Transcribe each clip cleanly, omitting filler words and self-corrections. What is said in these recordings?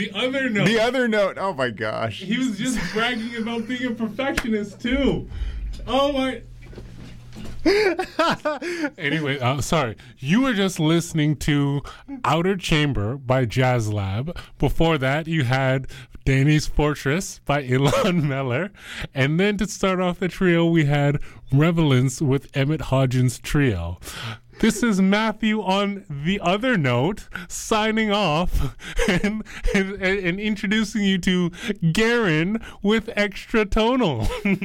The other note. Oh my gosh. He was just bragging about being a perfectionist too. Oh my. Anyway, sorry. You were just listening to Outer Chamber by Jazz Lab. Before that, you had Danny's Fortress by Ilan Meller. And then to start off the trio, we had Revelance with Emmett Hodgins Trio. This is Matthew on the other note, signing off and introducing you to Garen with Extra Tonal.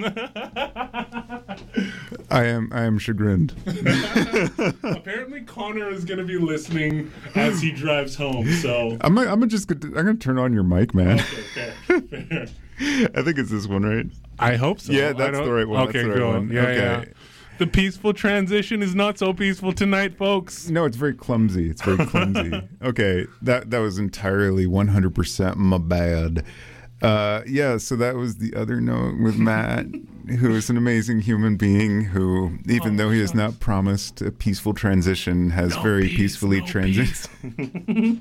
I am chagrined. Apparently, Connor is going to be listening as he drives home. So I'm gonna turn on your mic, man. Okay, fair. I think it's this one, right? I hope so. Yeah, that's the right one. Okay, that's the right go one. on. Yeah, okay. yeah. The peaceful transition is not so peaceful tonight, folks. No, it's very clumsy. Okay, that was entirely 100% my bad. Yeah, so that was the other note with Matt, who is an amazing human being who, even though he has not promised a peaceful transition, has very peacefully transitioned.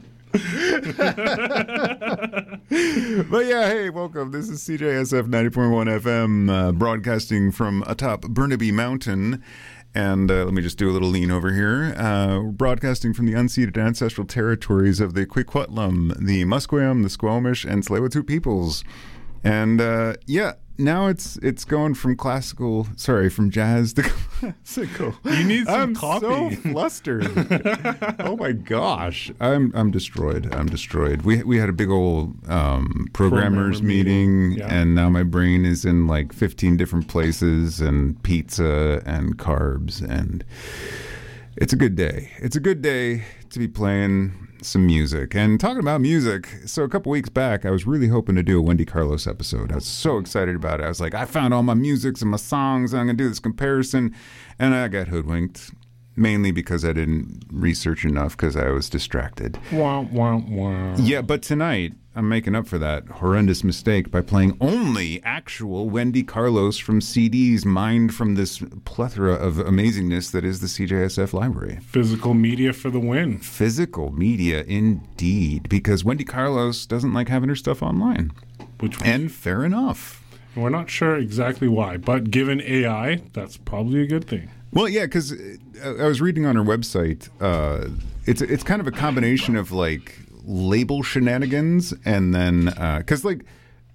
But yeah, hey, welcome. This is CJSF 90.1 FM, broadcasting from atop Burnaby Mountain. And let me just do a little lean over here. We're broadcasting from the unceded ancestral territories of the Kwikwetlam, the Musqueam, the Squamish, and Tsleil-Waututh peoples. And yeah, now it's going from from jazz to classical. You need some coffee. I'm so flustered. Oh my gosh, I'm destroyed. We had a big old programmers meeting, yeah. And now my brain is in like 15 different places and pizza and carbs, and it's a good day. It's a good day to be playing some music. And talking about music, so a couple weeks back I was really hoping to do a Wendy Carlos episode. I was so excited about it. I was like, I found all my musics and my songs and I'm gonna do this comparison, and I got hoodwinked, mainly because I didn't research enough because I was distracted. Wah, wah, wah. Yeah, but tonight I'm making up for that horrendous mistake by playing only actual Wendy Carlos from CDs mined from this plethora of amazingness that is the CJSF library. Physical media for the win. Physical media, indeed, because Wendy Carlos doesn't like having her stuff online. And fair enough. We're not sure exactly why, but given AI, that's probably a good thing. Well, yeah, because I was reading on her website, it's kind of a combination of like label shenanigans, and then because like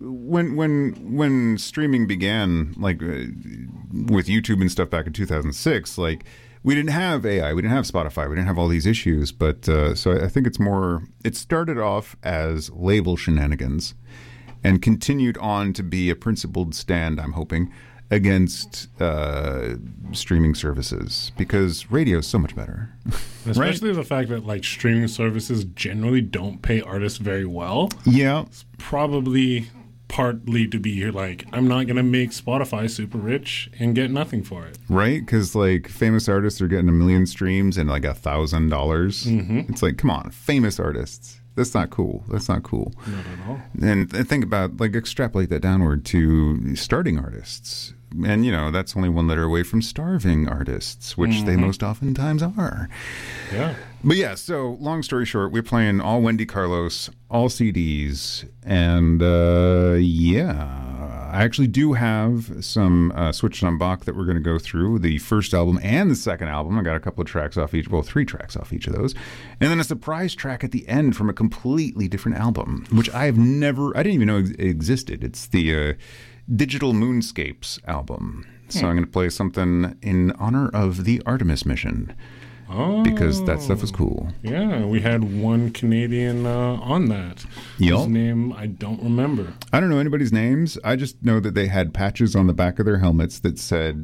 when streaming began, like with YouTube and stuff back in 2006, like we didn't have AI, we didn't have Spotify, we didn't have all these issues, but so I think it started off as label shenanigans and continued on to be a principled stand, I'm hoping, against streaming services, because radio is so much better. Especially right? The fact that like streaming services generally don't pay artists very well. Yeah. It's probably partly to be like, I'm not going to make Spotify super rich and get nothing for it. Right? Because like famous artists are getting 1 million streams and like $1,000. Mm-hmm. It's like, come on, famous artists. That's not cool. Not at all. And think about, like, extrapolate that downward to starting artists. And, you know, that's only one letter away from starving artists, which they most oftentimes are. Yeah. But yeah, so long story short, we're playing all Wendy Carlos, all CDs. And yeah, I actually do have some Switched on Bach that we're going to go through, the first album and the second album. I got a couple of tracks off each, well, 3 tracks off each of those. And then a surprise track at the end from a completely different album, which I didn't even know existed. It's the Digital Moonscapes album. So I'm going to play something in honor of the Artemis mission. Oh. Because that stuff was cool. Yeah, we had one Canadian on that. Yep. His name, I don't remember. I don't know anybody's names. I just know that they had patches on the back of their helmets that said,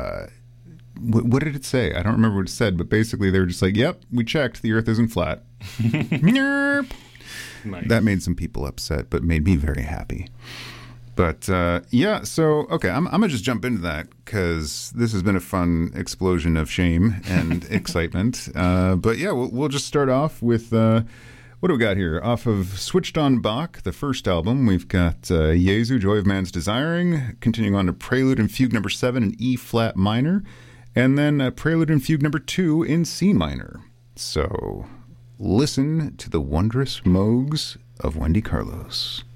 what did it say? I don't remember what it said, but basically they were just like, yep, we checked. The Earth isn't flat. Nerp. Nice. That made some people upset, but made me very happy. But yeah, so, okay, I'm going to just jump into that because this has been a fun explosion of shame and excitement. But yeah, we'll just start off with, what do we got here? Off of Switched on Bach, the first album, we've got Jesu, Joy of Man's Desiring, continuing on to Prelude and Fugue number 7 in E-flat minor, and then Prelude and Fugue number 2 in C minor. So listen to the wondrous Moogs of Wendy Carlos.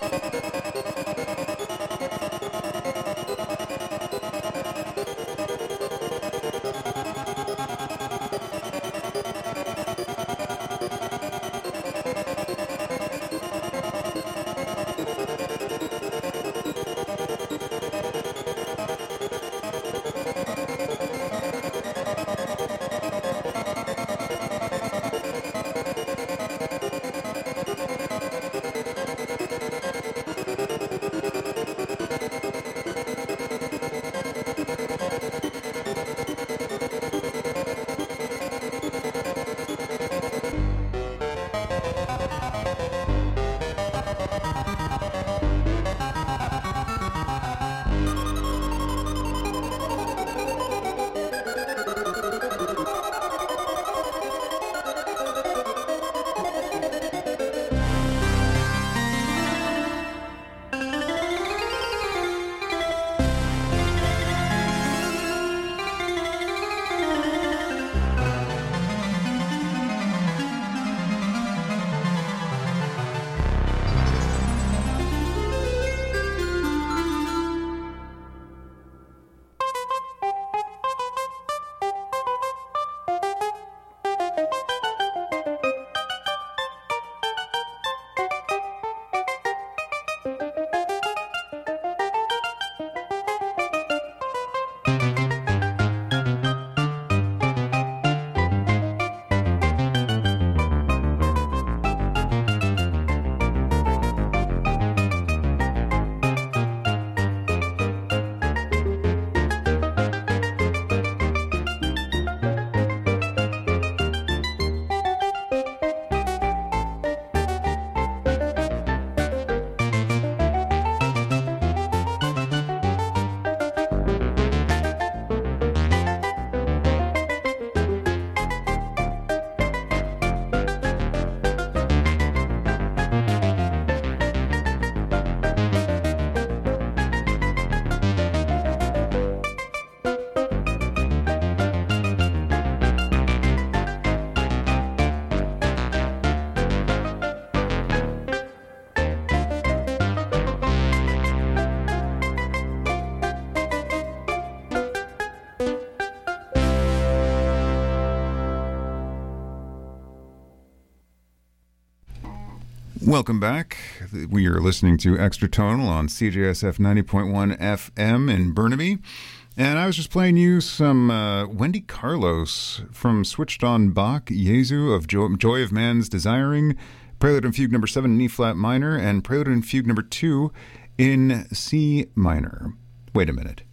Welcome back. We are listening to Extra Tonal on CJSF 90.1 FM in Burnaby. And I was just playing you some Wendy Carlos from Switched on Bach, Jesu of Joy of Man's Desiring, Prelude and Fugue number 7 in E-flat minor, and Prelude and Fugue number 2 in C minor. Wait a minute.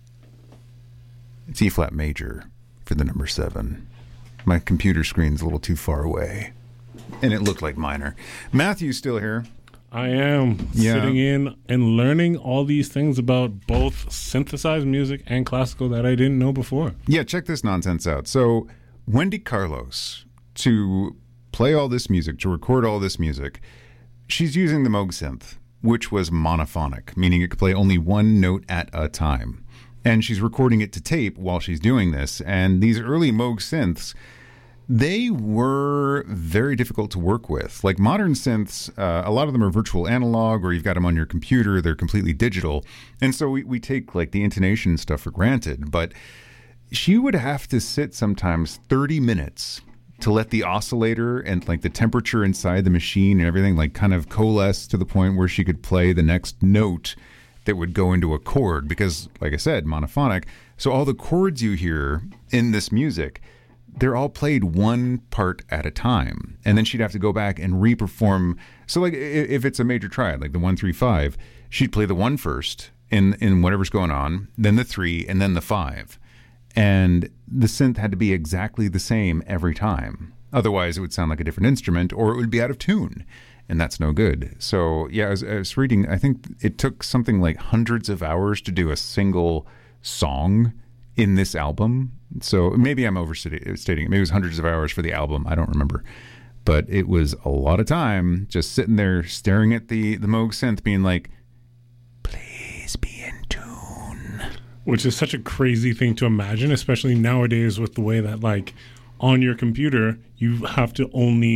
It's E-flat major for the number 7. My computer screen's a little too far away. And it looked like minor. Matthew's still here. I am sitting in and learning all these things about both synthesized music and classical that I didn't know before. Yeah, check this nonsense out. So, Wendy Carlos, to play all this music, to record all this music, she's using the Moog synth, which was monophonic, meaning it could play only one note at a time. And she's recording it to tape while she's doing this. And these early Moog synths, they were very difficult to work with. Like modern synths, a lot of them are virtual analog, or you've got them on your computer. They're completely digital. And so we take like the intonation stuff for granted. But she would have to sit sometimes 30 minutes to let the oscillator and like the temperature inside the machine and everything like kind of coalesce to the point where she could play the next note that would go into a chord. Because, like I said, monophonic. So all the chords you hear in this music, they're all played one part at a time. And then she'd have to go back and re-perform. So like if it's a major triad, like the 1-3-5, she'd play the 1 first in whatever's going on, then the 3, and then the 5. And the synth had to be exactly the same every time. Otherwise, it would sound like a different instrument, or it would be out of tune. And that's no good. So yeah, I was reading, I think it took something like hundreds of hours to do a single song in this album. So maybe I'm overstating it. Maybe it was hundreds of hours for the album. I don't remember. But it was a lot of time just sitting there staring at the Moog synth being like, please be in tune. Which is such a crazy thing to imagine, especially nowadays with the way that like on your computer, you have to only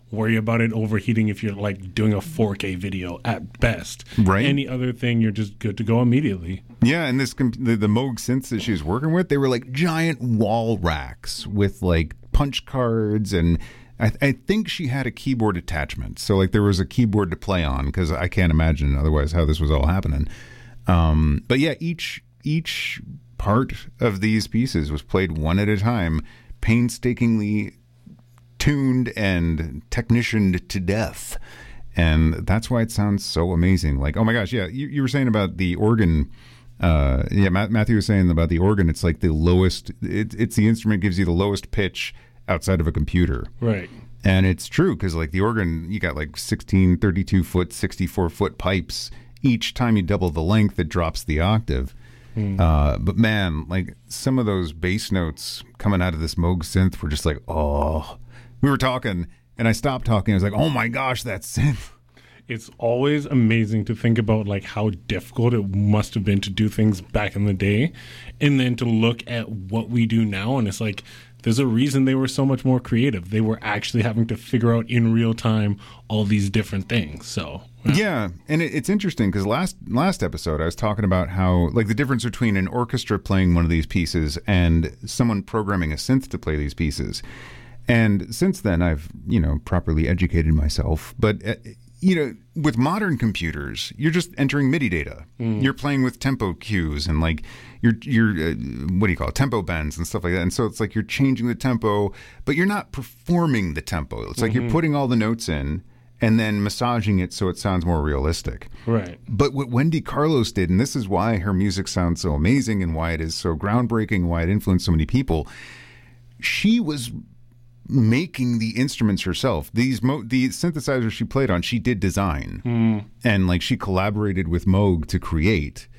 worry about it overheating if you're like doing a 4K video at best. Right. Any other thing, you're just good to go immediately. Yeah, and the Moog synths that she was working with, they were like giant wall racks with like punch cards, and I think she had a keyboard attachment. So like there was a keyboard to play on, because I can't imagine otherwise how this was all happening. But yeah, each part of these pieces was played one at a time, painstakingly tuned and technicianed to death. And that's why it sounds so amazing. Like, oh my gosh, yeah, you were saying about the organ. Matthew was saying about the organ. It's like the lowest. It's the instrument gives you the lowest pitch outside of a computer. Right. And it's true, because like the organ, you got like 16, 32 foot, 64 foot pipes. Each time you double the length, it drops the octave. But man, like some of those bass notes coming out of this Moog synth were just like, oh. We were talking, and I stopped talking. I was like, oh my gosh, that synth. It's always amazing to think about like how difficult it must have been to do things back in the day, and then to look at what we do now, and it's like there's a reason they were so much more creative. They were actually having to figure out in real time all these different things. So yeah, and it's interesting because last episode I was talking about how like the difference between an orchestra playing one of these pieces and someone programming a synth to play these pieces. And since then, I've properly educated myself, but. With modern computers, you're just entering MIDI data. You're playing with tempo cues and like your what do you call it, tempo bends and stuff like that. And so it's like you're changing the tempo, but you're not performing the tempo. It's like you're putting all the notes in and then massaging it so it sounds more realistic. Right. But what Wendy Carlos did, and this is why her music sounds so amazing and why it is so groundbreaking, why it influenced so many people, she was making the instruments herself. The synthesizers she played on, she did design, and like she collaborated with Moog to create.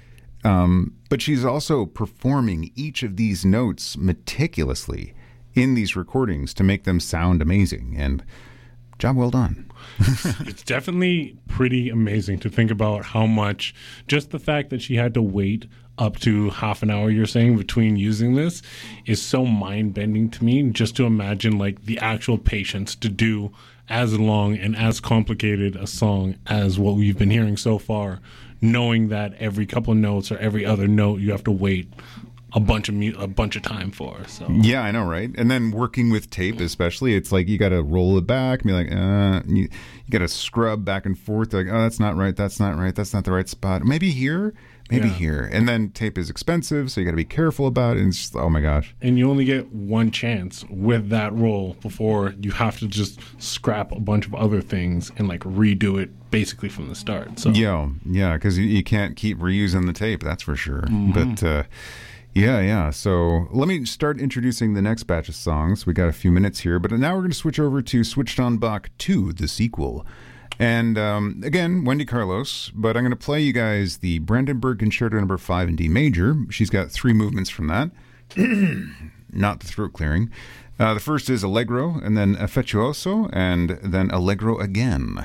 But she's also performing each of these notes meticulously in these recordings to make them sound amazing. And job well done. It's definitely pretty amazing to think about how much, just the fact that she had to wait up to half an hour, you're saying, between using this is so mind-bending to me, just to imagine like the actual patience to do as long and as complicated a song as what we've been hearing so far, knowing that every couple of notes or every other note you have to wait a bunch of time for. So yeah, I know, right? And then working with tape, especially, it's like you got to roll it back and be like, you got to scrub back and forth. Like, oh, that's not right. That's not right. That's not the right spot. Maybe here. Maybe here. And then tape is expensive, so you got to be careful about it. And it's just, oh my gosh. And you only get one chance with that roll before you have to just scrap a bunch of other things and like redo it basically from the start. So yeah, because you can't keep reusing the tape, that's for sure. But yeah. So let me start introducing the next batch of songs. We got a few minutes here, but now we're going to switch over to Switched on Bach 2, the sequel. And again, Wendy Carlos, but I'm going to play you guys the Brandenburg Concerto No. 5 in D major. She's got 3 movements from that. Not the throat clearing. The first is Allegro, and then Affettuoso, and then Allegro again.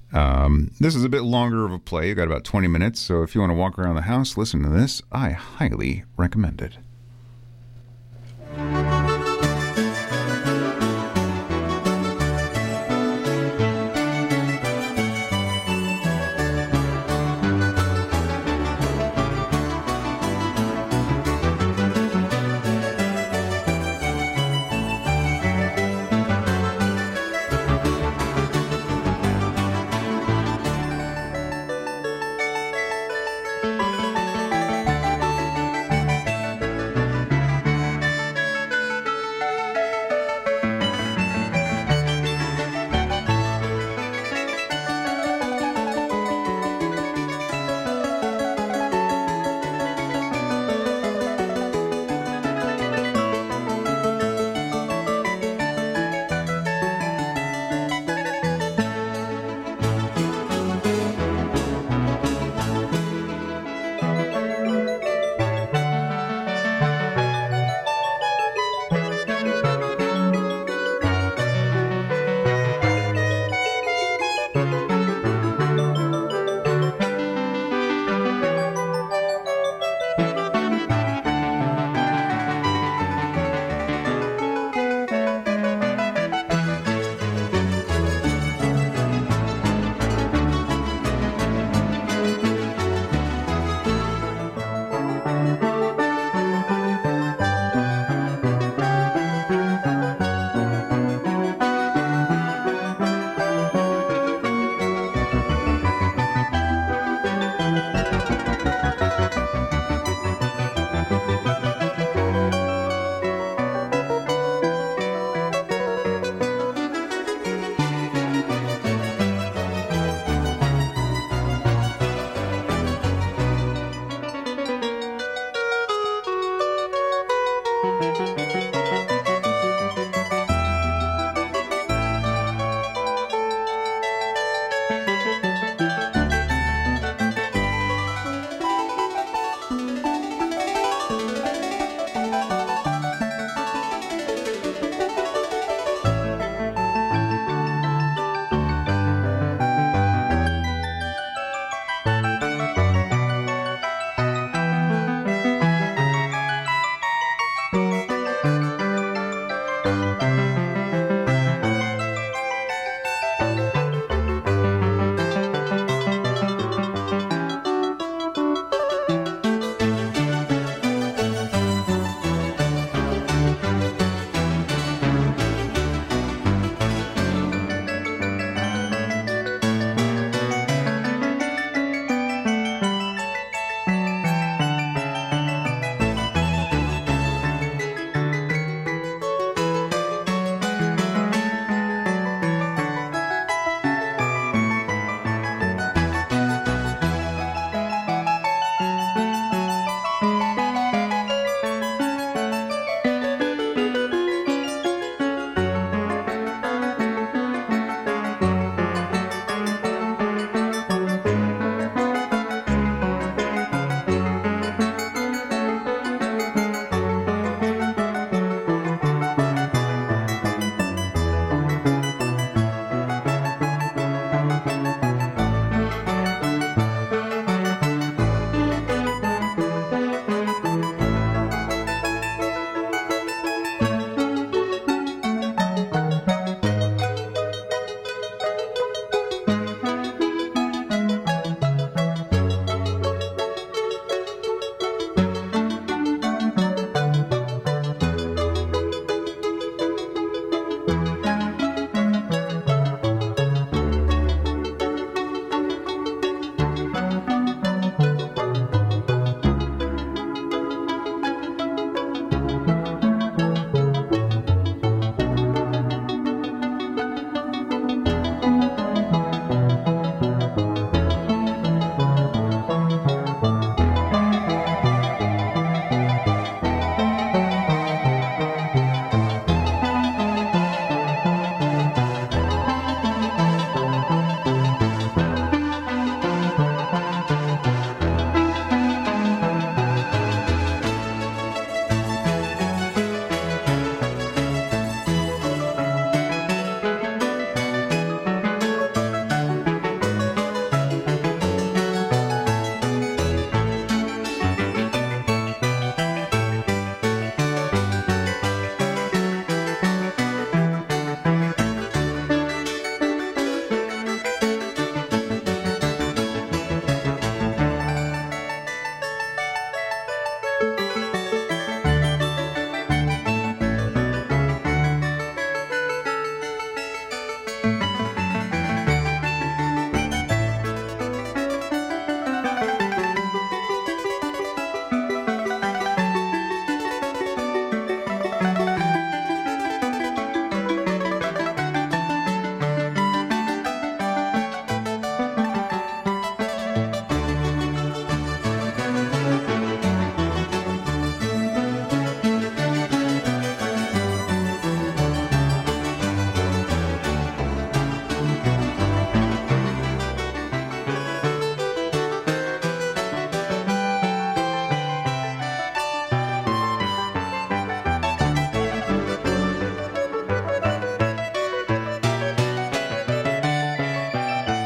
This is a bit longer of a play. You got about 20 minutes, so if you want to walk around the house, listen to this. I highly recommend it.